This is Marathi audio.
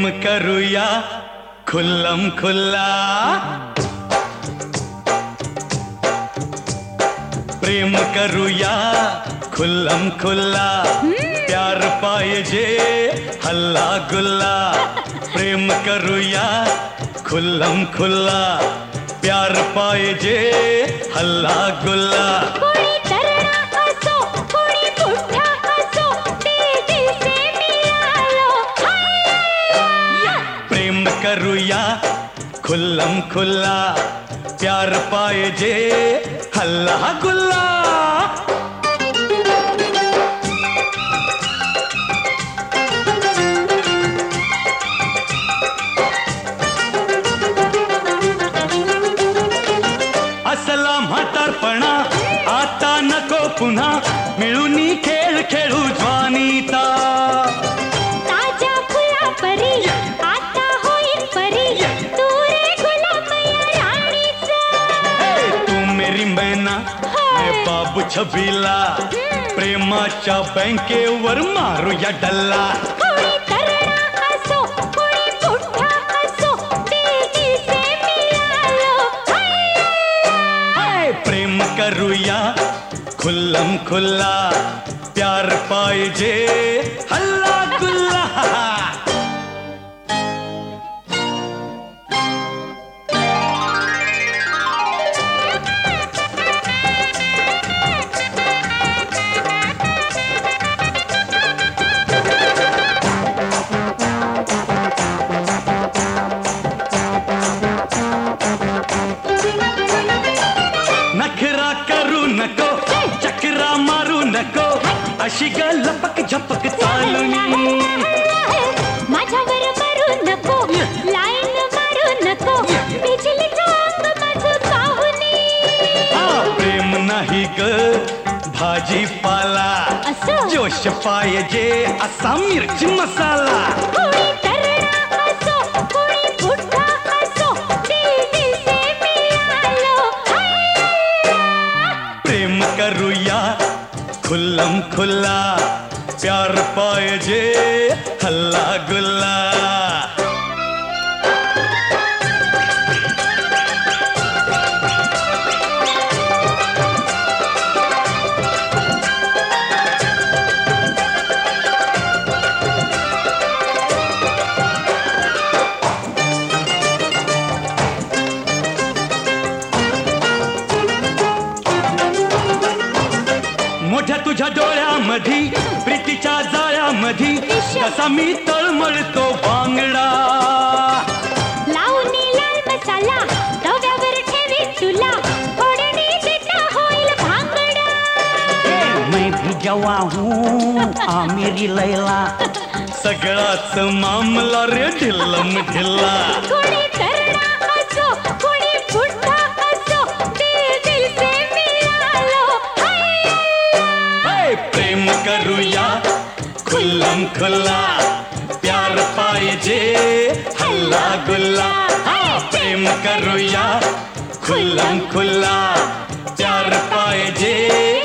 करूया खुल्लम खुल्ला, प्रेम करूया खुल्लम खुल्ला, प्यार पाहिजे हल्ला गुल्ला. प्रेम करूया खुल्लम खुल्ला, प्यार पाहिजे हल्ला गुल्ला. कोणी तरुणा असो कोणी बुड्ढा असो, दिल से मिळालो. प्रेम करूया खुल्लम खुल्ला, प्यार पाहिजे हल्ला गुल्ला. असला म्हातारपणा आता नको पुन्हा, मिळूनी खेळ खेळू ज्वानीता. ताज्या फुला परी आता होईल परी, तू रे गुलाम या राणीचा. तू मेरी मैना मैं बाबू छबीला, प्रेमाच्या बँकेवर मारूया डल्ला. कोणी तरुणा असो कोणी बुड्ढा असो, दिल से मिळालो. प्रेम करूया खुल्लम खुल्ला, प्यार पाहिजे हल्ला गुल्ला. नखरा करू नको, चक्रा मारू नको, अशी ग लपक झपक चालूनी. माझ्यावर मारू नको, लाईन मारू नको, बिजलीचा अंग माझं पाहुणी. प्रेम नाही ग भाजीपाला, असं? जोश पाहिजे असा मिरची मसाला. कोणी तरुणा असो कोणी बुड्ढा असो, दिल से मिळालो. प्रेम करूया खुल्लम खुल्ला, प्यार पाहिजे हल्ला गुल्ला. मोठ्या तुझ्या डोळ्यामधी प्रीतीच्या जाळ्यामधी, कसा मी तळमळतो बांगडा. लावणी लाल मसाला तव्यावर ठेवी तुला, फोडणी देता होईल भांगडा. मैं भी जवा हूँ आ मेरी लैला, सगळाच मामला रे ढिल्लम ढिल्ला. कोणी तरुणा असो कोणी बुड्ढा असो, दिल से मिळालो. प्रेम करूया खुल्लम खुल्ला, प्यार पाहिजे हल्ला गुल्ला. प्रेम करूया खुल्लम खुल्ला, प्यार पाहिजे